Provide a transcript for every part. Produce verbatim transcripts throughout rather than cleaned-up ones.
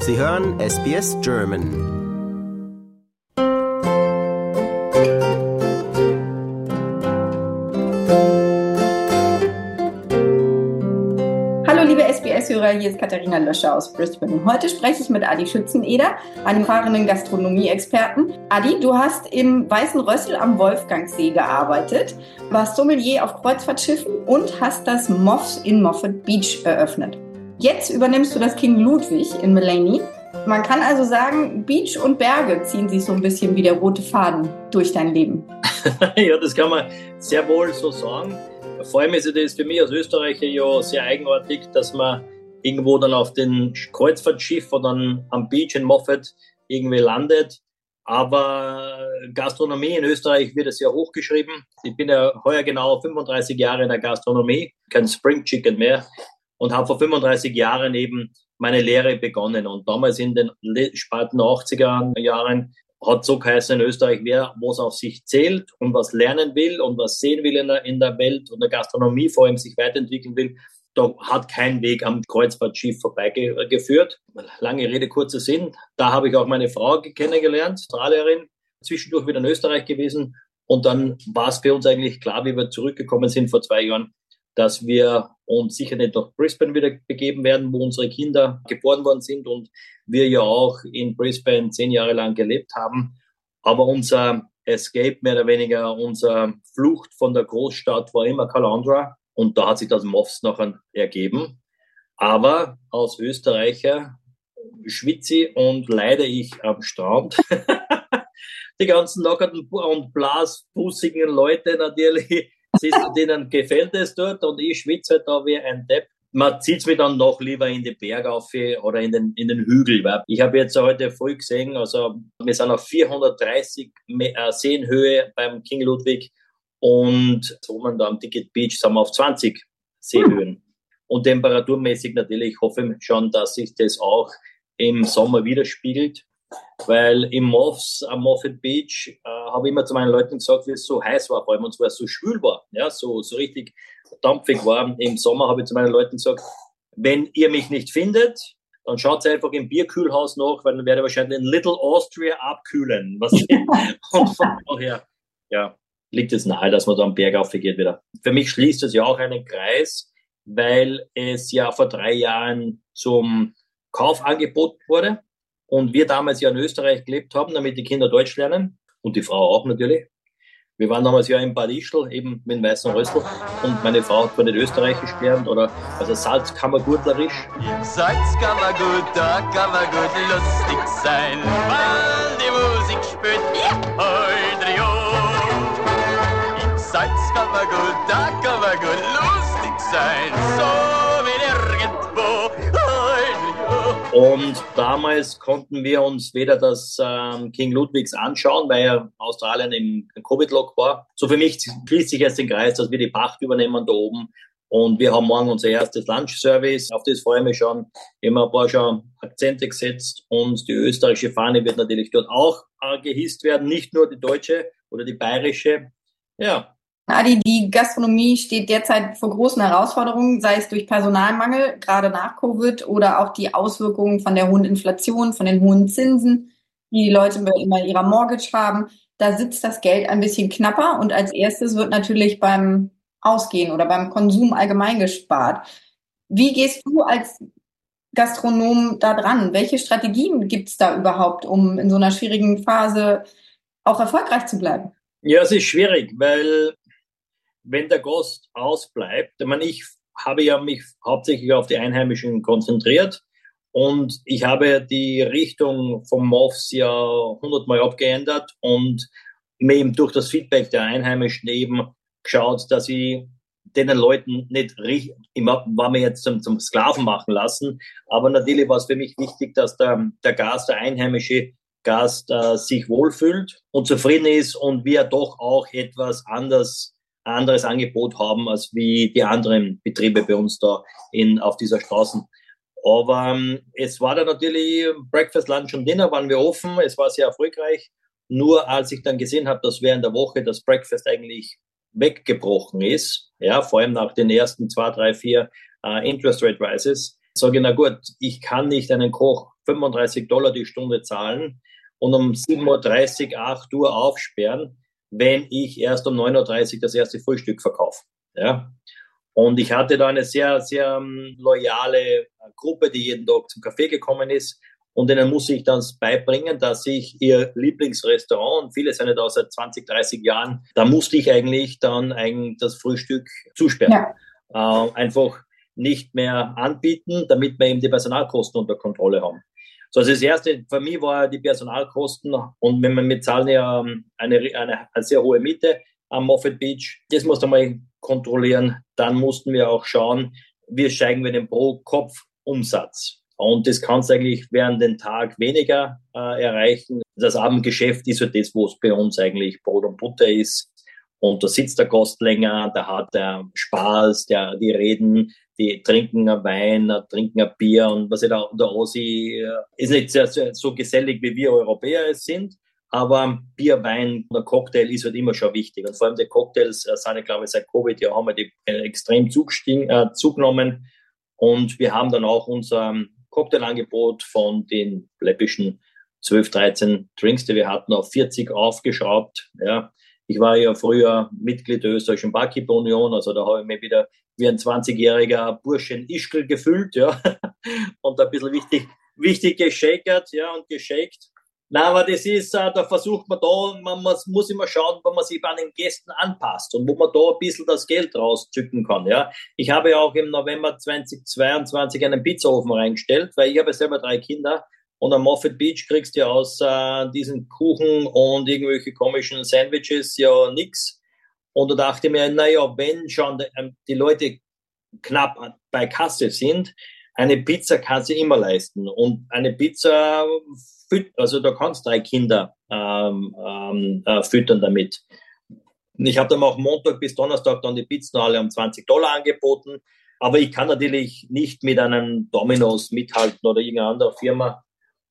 Sie hören S B S German. Hallo liebe S B S-Hörer, hier ist Katharina Löscher aus Brisbane. Heute spreche ich mit Adi Schützeneder, einem erfahrenen Gastronomie-Experten. Adi, du hast im Weißen Rössel am Wolfgangsee gearbeitet, warst Sommelier auf Kreuzfahrtschiffen und hast das Moffs in Moffat Beach eröffnet. Jetzt übernimmst du das King Ludwig in Maleny. Man kann also sagen, Beach und Berge ziehen sich so ein bisschen wie der rote Faden durch dein Leben. Ja, das kann man sehr wohl so sagen. Vor allem ist es für mich als Österreicher ja sehr eigenartig, dass man irgendwo dann auf den Kreuzfahrtschiff oder dann am Beach in Moffat irgendwie landet. Aber Gastronomie in Österreich wird sehr hochgeschrieben. Ich bin ja heuer genau fünfunddreißig Jahre in der Gastronomie, kein Spring Chicken mehr, und habe vor fünfunddreißig Jahren eben meine Lehre begonnen. Und damals in den späten achtziger Jahren hat so geheißen in Österreich, wer was auf sich zählt und was lernen will und was sehen will in der, in der Welt und der Gastronomie vor allem sich weiterentwickeln will, da hat kein Weg am Kreuzfahrtschiff vorbeigeführt. Lange Rede, kurzer Sinn. Da habe ich auch meine Frau kennengelernt, Australierin, zwischendurch wieder in Österreich gewesen. Und dann war es für uns eigentlich klar, wie wir zurückgekommen sind vor zwei Jahren, dass wir uns sicher nicht nach Brisbane wieder begeben werden, wo unsere Kinder geboren worden sind und wir ja auch in Brisbane zehn Jahre lang gelebt haben. Aber unser Escape, mehr oder weniger, unsere Flucht von der Großstadt war immer Caloundra und da hat sich das Moffs nachher ergeben. Aber als Österreicher schwitze und leide ich am Strand. Die ganzen lockerten und blasfußigen Leute natürlich, denen gefällt es dort und ich schwitze halt da wie ein Depp. Man zieht mich dann noch lieber in die Berge auf oder in den, in den Hügel. Ich habe jetzt heute früh gesehen, also wir sind auf vierhundertdreißig Seenhöhe beim King Ludwig und oben da am Ticket Beach sind wir auf zwanzig Seehöhen. Und temperaturmäßig natürlich hoffe ich schon, dass sich das auch im Sommer widerspiegelt. Weil im Moffs, am Moffat Beach, äh, habe ich immer zu meinen Leuten gesagt, wie es so heiß war, vor allem, und zwar so schwül war, ja, so, so richtig dampfig war. Im Sommer habe ich zu meinen Leuten gesagt, wenn ihr mich nicht findet, dann schaut einfach im Bierkühlhaus nach, weil dann werde ich wahrscheinlich in Little Austria abkühlen. Was und von daher, ja, liegt es nahe, dass man da am Berg aufgeht wieder. Für mich schließt das ja auch einen Kreis, weil es ja vor drei Jahren zum Kauf angeboten wurde. Und wir damals ja in Österreich gelebt haben, damit die Kinder Deutsch lernen. Und die Frau auch natürlich. Wir waren damals ja in Bad Ischl, eben mit dem Weißen Rössel. Und meine Frau hat zwar nicht Österreichisch gelernt, oder, also Salzkammergurtlerisch. Im Salzkammergut, da kann man gut lustig sein. Weil die Musik spielt, ja, heute Im Salzkammergut, da kann man gut lustig sein. So wie nirgendwo. Und damals konnten wir uns weder das ähm, King Ludwigs anschauen, weil ja Australien im Covid-Lock war. So für mich schließt sich jetzt den Kreis, dass wir die Pacht übernehmen da oben. Und wir haben morgen unser erstes Lunch-Service. Auf das freue ich mich schon. Immer ein paar schon Akzente gesetzt. Und die österreichische Fahne wird natürlich dort auch äh, gehisst werden. Nicht nur die deutsche oder die bayerische. Ja. Adi, die Gastronomie steht derzeit vor großen Herausforderungen, sei es durch Personalmangel, gerade nach Covid, oder auch die Auswirkungen von der hohen Inflation, von den hohen Zinsen, die die Leute immer ihrer Mortgage haben. Da sitzt das Geld ein bisschen knapper und als erstes wird natürlich beim Ausgehen oder beim Konsum allgemein gespart. Wie gehst du als Gastronom da dran? Welche Strategien gibt es da überhaupt, um in so einer schwierigen Phase auch erfolgreich zu bleiben? Ja, es ist schwierig, weil wenn der Gast ausbleibt, ich meine, ich habe ja mich hauptsächlich auf die Einheimischen konzentriert und ich habe die Richtung vom Moffs ja hundertmal abgeändert und mir eben durch das Feedback der Einheimischen eben geschaut, dass ich den Leuten nicht richtig, ich war mir jetzt zum, zum Sklaven machen lassen, aber natürlich war es für mich wichtig, dass der, der Gast, der einheimische Gast äh, sich wohlfühlt und zufrieden ist und wir doch auch etwas anders anderes Angebot haben, als wie die anderen Betriebe bei uns da in, auf dieser Straße. Aber ähm, es war dann natürlich Breakfast, Lunch und Dinner, waren wir offen, es war sehr erfolgreich. Nur als ich dann gesehen habe, dass während der Woche das Breakfast eigentlich weggebrochen ist, ja, vor allem nach den ersten zwei, drei, vier äh, Interest Rate Rises, sage ich, na gut, ich kann nicht einen Koch fünfunddreißig Dollar die Stunde zahlen und um sieben Uhr dreißig, acht Uhr aufsperren, wenn ich erst um neun Uhr dreißig das erste Frühstück verkaufe. Ja? Und ich hatte da eine sehr, sehr um, loyale Gruppe, die jeden Tag zum Kaffee gekommen ist. Und denen muss ich dann beibringen, dass ich ihr Lieblingsrestaurant, und viele sind ja da seit zwanzig, dreißig Jahren, da musste ich eigentlich dann eigentlich das Frühstück zusperren. Ja. Äh, einfach nicht mehr anbieten, damit wir eben die Personalkosten unter Kontrolle haben. So, also das erste für mich war die Personalkosten, und wenn wir mit zahlen ja eine, eine, eine sehr hohe Miete am Moffett Beach, das musste man mal kontrollieren. Dann mussten wir auch schauen, wie steigen wir den Pro-Kopf-Umsatz. Und das kannst du eigentlich während den Tag weniger äh, erreichen. Das Abendgeschäft ist ja das, wo es bei uns eigentlich Brot und Butter ist. Und da sitzt der Gast länger, da hat er Spaß, der, die reden, die trinken ein Wein, trinken ein Bier. Und was ich da, der Aussie äh, ist nicht sehr, sehr, so gesellig, wie wir Europäer es sind. Aber Bier, Wein oder Cocktail ist halt immer schon wichtig. Und vor allem die Cocktails äh, sind, glaube ich, seit Covid ja haben wir die äh, extrem zugestiegen, äh, zugenommen. Und wir haben dann auch unser Cocktailangebot von den läppischen zwölf, dreizehn Drinks, die wir hatten, auf vierzig aufgeschraubt. Ja. Ich war ja früher Mitglied der österreichischen Barkeeper-Union, also da habe ich mich wieder wie ein zwanzigjähriger Bursche in Ischgl gefühlt, ja, und ein bisschen wichtig, wichtig geschakert, ja, und geshakt. Nein, aber das ist, da versucht man da, man muss immer schauen, wo man sich an den Gästen anpasst und wo man da ein bisschen das Geld rauszücken kann, ja. Ich habe ja auch im November zweitausendzweiundzwanzig einen Pizzaofen reingestellt, weil ich habe ja selber drei Kinder, und am Moffett Beach kriegst du ja aus äh, diesen Kuchen und irgendwelche komischen Sandwiches ja nix. Und da dachte ich mir, naja, wenn schon die, die Leute knapp bei Kasse sind, eine Pizza kannst du immer leisten. Und eine Pizza, also da kannst du drei Kinder ähm, ähm, äh, füttern damit. Ich habe dann auch Montag bis Donnerstag dann die Pizzen alle um zwanzig Dollar angeboten. Aber ich kann natürlich nicht mit einem Domino's mithalten oder irgendeiner anderen Firma,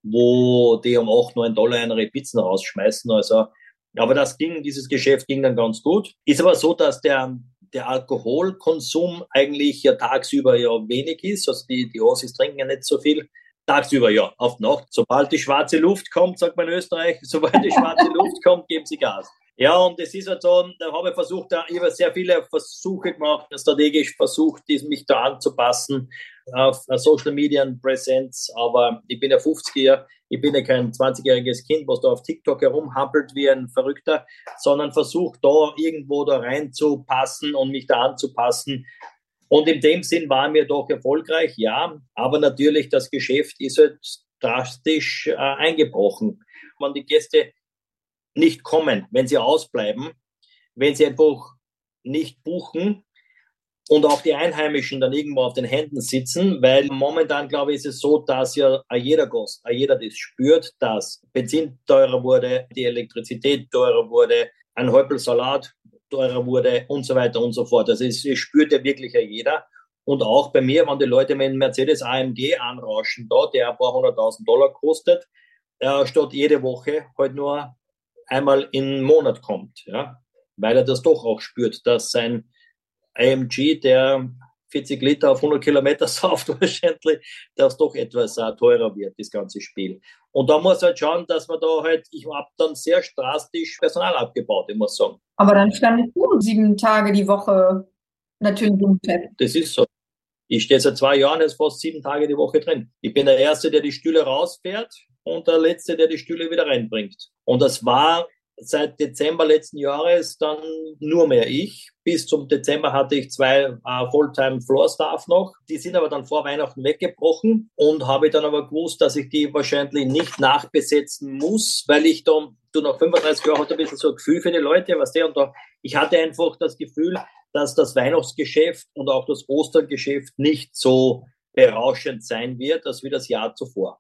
wo die um acht, neun Dollar ihre Pizzen rausschmeißen. Also, aber das ging, dieses Geschäft ging dann ganz gut. Ist aber so, dass der der Alkoholkonsum eigentlich ja tagsüber ja wenig ist. Also die, die Aussies trinken ja nicht so viel. Tagsüber ja, auf Nacht. Sobald die schwarze Luft kommt, sagt man in Österreich, sobald die schwarze Luft kommt, geben sie Gas. Ja, und es ist halt so, da habe ich versucht, da, ich habe sehr viele Versuche gemacht, strategisch versucht, mich da anzupassen auf Social Media Präsenz, aber ich bin ja fünfziger, ich bin ja kein zwanzigjähriges Kind, was da auf TikTok herumhampelt wie ein Verrückter, sondern versucht da irgendwo da reinzupassen und mich da anzupassen. Und in dem Sinn waren wir doch erfolgreich, ja, aber natürlich das Geschäft ist halt drastisch äh, eingebrochen. Wenn die Gäste nicht kommen, wenn sie ausbleiben, wenn sie einfach nicht buchen und auch die Einheimischen dann irgendwo auf den Händen sitzen, weil momentan, glaube ich, ist es so, dass ja jeder Gast, jeder das spürt, dass Benzin teurer wurde, die Elektrizität teurer wurde, ein Häupl Salat teurer wurde und so weiter und so fort. Also es, es spürt ja wirklich ja jeder. Und auch bei mir, wenn die Leute mit einem Mercedes A M G anrauschen, da, der ein paar hunderttausend Dollar kostet, äh, statt jede Woche halt nur einmal im Monat kommt, ja, weil er das doch auch spürt, dass sein A M G, der vierzig Liter auf hundert Kilometer sauft wahrscheinlich, dass doch etwas uh, teurer wird, das ganze Spiel. Und da muss halt schauen, dass man da halt, ich habe dann sehr drastisch Personal abgebaut, ich muss sagen. Aber dann standest du sieben Tage die Woche natürlich im Geschäft. Das ist so. Ich stehe seit zwei Jahren jetzt fast sieben Tage die Woche drin. Ich bin der Erste, der die Stühle rausfährt und der Letzte, der die Stühle wieder reinbringt. Und das war seit Dezember letzten Jahres dann nur mehr ich. Bis zum Dezember hatte ich zwei äh, Fulltime-Floor-Staff noch. Die sind aber dann vor Weihnachten weggebrochen und habe dann aber gewusst, dass ich die wahrscheinlich nicht nachbesetzen muss, weil ich da, du nach fünfunddreißig Jahren hatte ein bisschen so ein Gefühl für die Leute, was der und da. Ich hatte einfach das Gefühl, dass das Weihnachtsgeschäft und auch das Ostergeschäft nicht so berauschend sein wird, als wie das Jahr zuvor.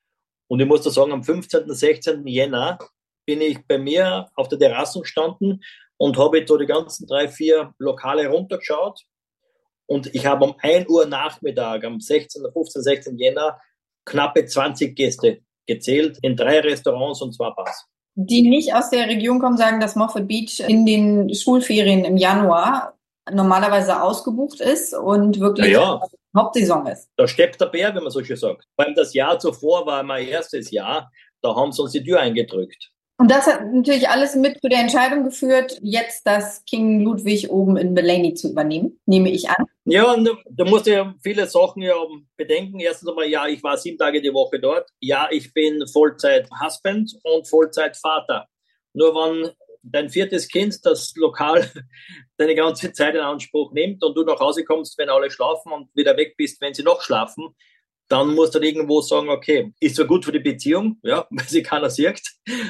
Und ich muss da sagen, am fünfzehnten, sechzehnten Jänner bin ich bei mir auf der Terrasse gestanden und habe so die ganzen drei, vier Lokale runtergeschaut. Und ich habe um ein Uhr Nachmittag, am sechzehnten, fünfzehnten, sechzehnten Jänner, knappe zwanzig Gäste gezählt in drei Restaurants und zwei Bars. Die nicht aus der Region kommen, sagen, dass Moffett Beach in den Schulferien im Januar normalerweise ausgebucht ist und wirklich ja, ja. Hauptsaison ist. Da steppt der Bär, wenn man so schön sagt. Vor allem das Jahr zuvor war mein erstes Jahr, da haben sie uns die Tür eingedrückt. Und das hat natürlich alles mit zu der Entscheidung geführt, jetzt das King Ludwig oben in Delaney zu übernehmen, nehme ich an. Ja, da musst du ja viele Sachen ja bedenken. Erstens einmal, ja, ich war sieben Tage die Woche dort. Ja, ich bin Vollzeit-Husband und Vollzeit-Vater. Nur wenn dein viertes Kind das Lokal deine ganze Zeit in Anspruch nimmt und du nach Hause kommst, wenn alle schlafen und wieder weg bist, wenn sie noch schlafen, dann musst du irgendwo sagen, okay, ist zwar gut für die Beziehung, ja, weil sie keiner sieht,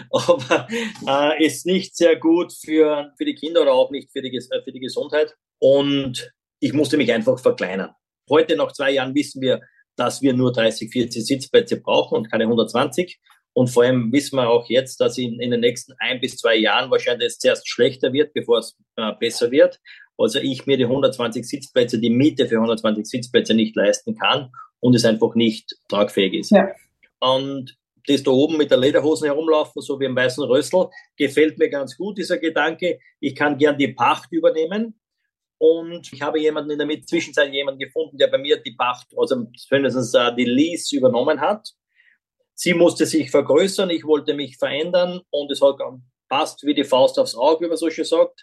aber äh, ist nicht sehr gut für, für die Kinder oder auch nicht für die, für die Gesundheit. Und ich musste mich einfach verkleinern. Heute, nach zwei Jahren, wissen wir, dass wir nur dreißig, vierzig Sitzplätze brauchen und keine hundertzwanzig. Und vor allem wissen wir auch jetzt, dass in, in den nächsten ein bis zwei Jahren wahrscheinlich es zuerst schlechter wird, bevor es äh, besser wird. Also ich mir die hundertzwanzig Sitzplätze, die Miete für hundertzwanzig Sitzplätze nicht leisten kann und es einfach nicht tragfähig ist. Ja. Und das da oben mit der Lederhosen herumlaufen, so wie im weißen Rössl, gefällt mir ganz gut, dieser Gedanke. Ich kann gern die Pacht übernehmen. Und ich habe jemanden in der Zwischenzeit jemanden gefunden, der bei mir die Pacht, also zumindest uh, die Lease übernommen hat. Sie musste sich vergrößern, ich wollte mich verändern und es hat passt wie die Faust aufs Auge, wie man so schön sagt.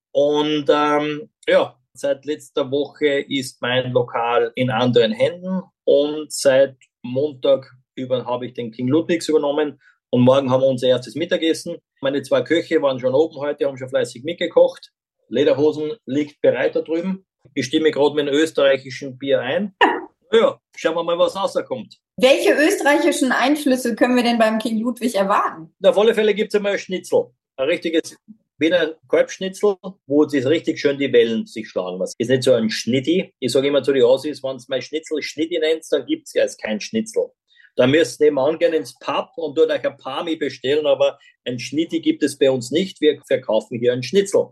Und ähm, ja, seit letzter Woche ist mein Lokal in anderen Händen und seit Montag über habe ich den King Ludwigs übernommen und morgen haben wir unser erstes Mittagessen. Meine zwei Köche waren schon oben heute, haben schon fleißig mitgekocht. Lederhosen liegt bereit da drüben. Ich stimme gerade mit einem österreichischen Bier ein. Ja, schauen wir mal, was rauskommt. Welche österreichischen Einflüsse können wir denn beim King Ludwig erwarten? Auf alle Fälle gibt es einmal ein Schnitzel. Ein richtiges Wiener Kalbschnitzel, wo sich richtig schön die Wellen sich schlagen. Das ist nicht so ein Schnitti. Ich sage immer zu den Aussies, wenn es mein Schnitzel Schnitti nennt, dann gibt es ja jetzt kein Schnitzel. Da müsst ihr nebenan gehen ins Pub und dort euch ein Parmi bestellen, aber ein Schnitti gibt es bei uns nicht. Wir verkaufen hier ein Schnitzel.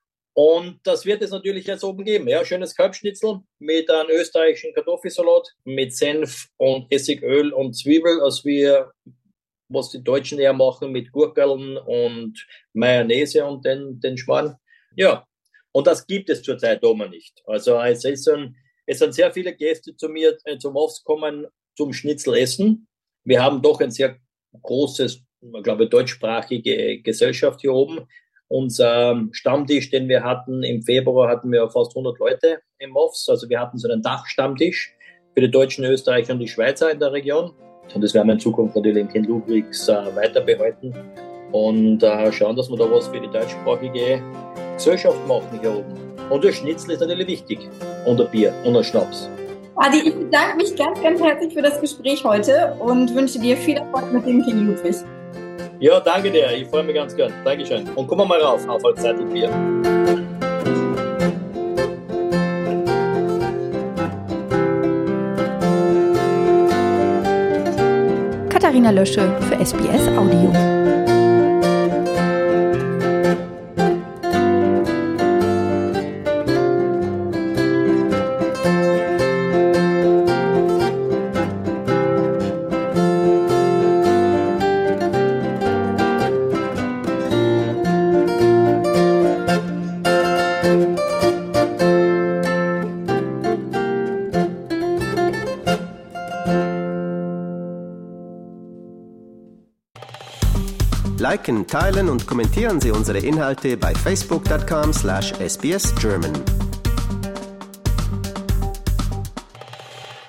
Und das wird es natürlich jetzt oben geben. Ja, schönes Kalbschnitzel mit einem österreichischen Kartoffelsalat, mit Senf und Essigöl und Zwiebel, als wir, was die Deutschen eher machen, mit Gurkeln und Mayonnaise und den, den Schmarrn. Ja, und das gibt es zurzeit oben nicht. Also es, ist ein, es sind sehr viele Gäste zu mir äh, zum Office kommen, zum Schnitzel essen. Wir haben doch ein sehr großes, ich glaube, deutschsprachige Gesellschaft hier oben. Unser Stammtisch, den wir hatten im Februar, hatten wir fast hundert Leute im Office. Also wir hatten so einen Dachstammtisch für die Deutschen, Österreicher und die Schweizer in der Region. Und das werden wir in Zukunft natürlich in King Ludwigs äh, weiter behalten und äh, schauen, dass wir da was für die deutschsprachige Gesellschaft machen hier oben. Und der Schnitzel ist natürlich wichtig. Und ein Bier und ein Schnaps. Adi, ich bedanke mich ganz, ganz herzlich für das Gespräch heute und wünsche dir viel Erfolg mit dem King Ludwig. Ja, danke dir. Ich freue mich ganz gern. Dankeschön. Und komm mal rauf auf ein Zettelbier. Katharina Lösche für S B S Audio. Liken, teilen und kommentieren Sie unsere Inhalte bei facebook dot com slash S B S German.